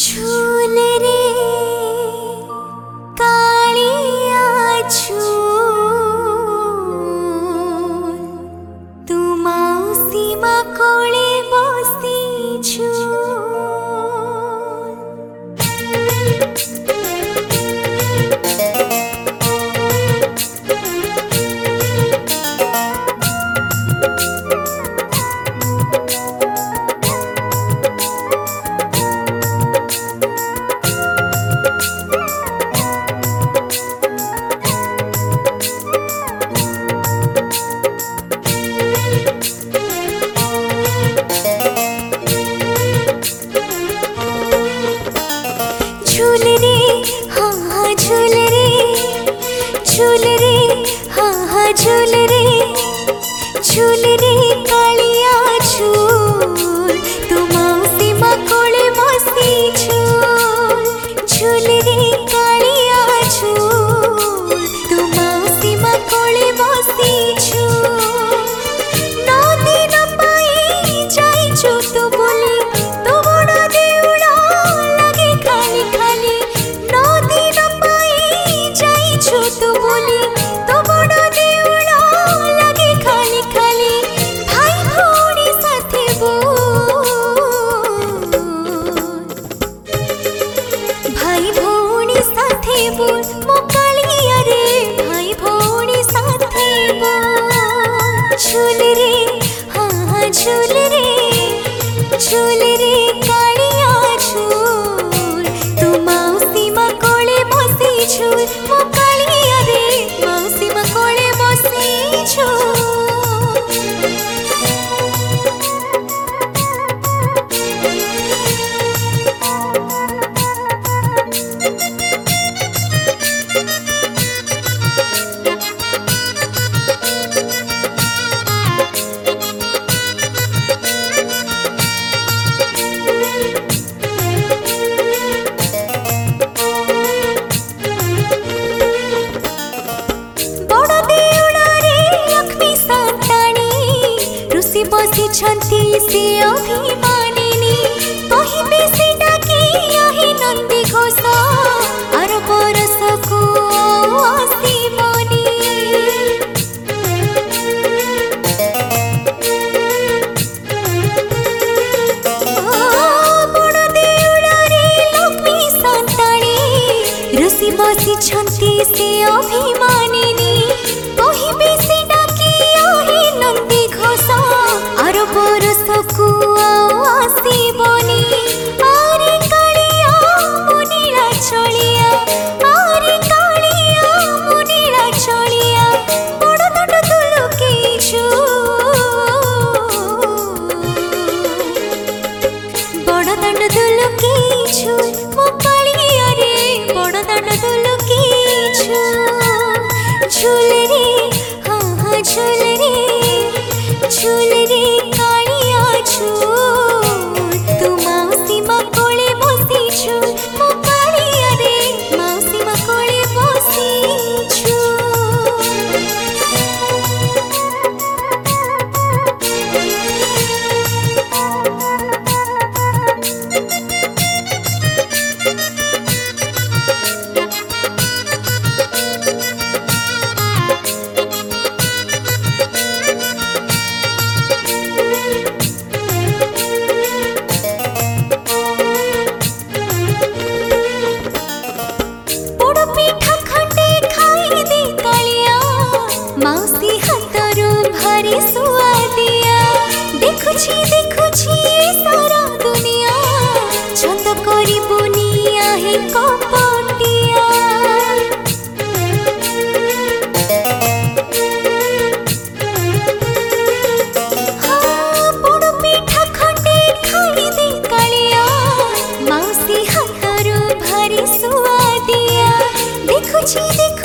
झूल रे कालिया झूल तू माउसी मा कोळे बसी झूल रे हाँ हाँ झूल रे हाँ हाँ झूल रे कालिया झूल तू माउसी मा कोळे बसी झूल रे कालिया झूल तू माउसी मा कोळे बसी नदी न पाई जाइछु तू बोली तो बड़ देउड़ा लागे खाली खाली नदी न पाई जाइछु तू बोली तो बड़ देउड़ा लागे खाली खाली भाई भौणी साथे बोल मो कालिया रे भाई भौणी साथे बोल झूल रे हाँ हाँ झूल रे कालिया झूल तू माउसी मा कोळे बसी झूल मो कालिया रे माउसी मा कोळे बसी झूल बसी छंती से अभिमानिनी कहिबे से डाकी आही नंदी घोष आर बरस को आसीबनी बड़ देउड़ा रे लक्ष्मी संताणी ऋषि बसी छंती से अभिमानिनी कहिबे से डाकी आही नंदी घोष आर बरस को आसीबनी आरे कालिया मुनीला चलिया आरे कालिया मुनीला चलिया बड़ दंड दुलुकीछु मो कालिया रे बड़ दंड दुलुकीछु झूल रे हाँ हाँ झूल रे कालिया झूल तू माउसी मा कोळे बसी झूल मो कालिया रे माउसी मा कोळे बसी माउसी हाथरू भारी सुआदिया देखुछि सारा दुनिया छंद करी बुनिया है कपटिया हाँ बड़ पीठा खंडे खाई दे कालिया माउसी हाथरू भारी सुआदिया देखुछि